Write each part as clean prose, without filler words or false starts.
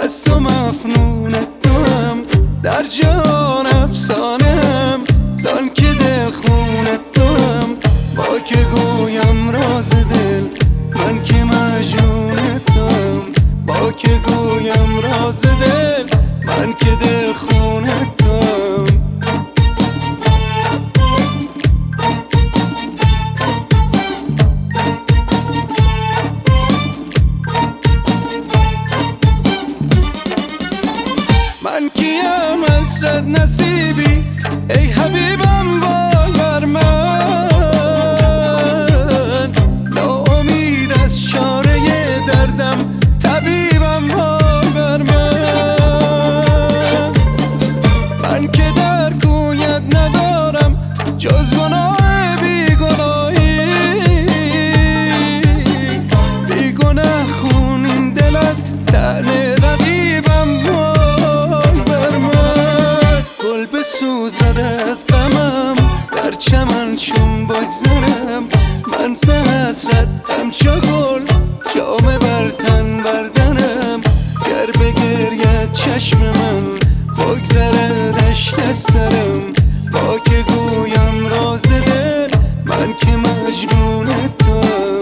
مست و مفنون توام، در جهان افسانم زان که دل خون توام. با که گویم راز دل من که مجنون توام، با که گویم راز دل من که دل خون توام. من کیم حسرت نصیبی ای حبیبم وای بر من، ناامید از چاره دردم طبیبم وای بر من. من که در کویت ندارم جز گناه بیگناهی، بیگناه خون این دل از طعن رقیبم وای بر من. گل بسوزد از غمم در چمن چون بگذرم، من ز حسرت همچو گل جامه بر تن بردنم. گر بگرید چشم من بگذرد اشک از سرم، با که گویم راز دل من که مجنون توام.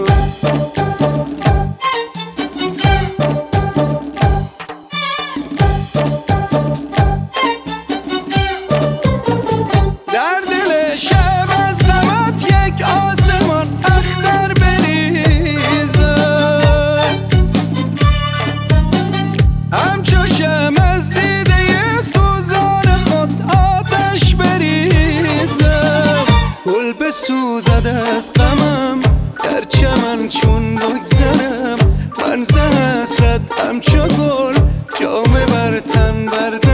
در دل شب از غمت یک آسمان اختر بریزد، همچو شمع از دیده سوزان خود آتش بریزد. گل بسوزد از غمم در چمن چون بگذرم، من ز حسرت همچو گل جامه بر تن بردم.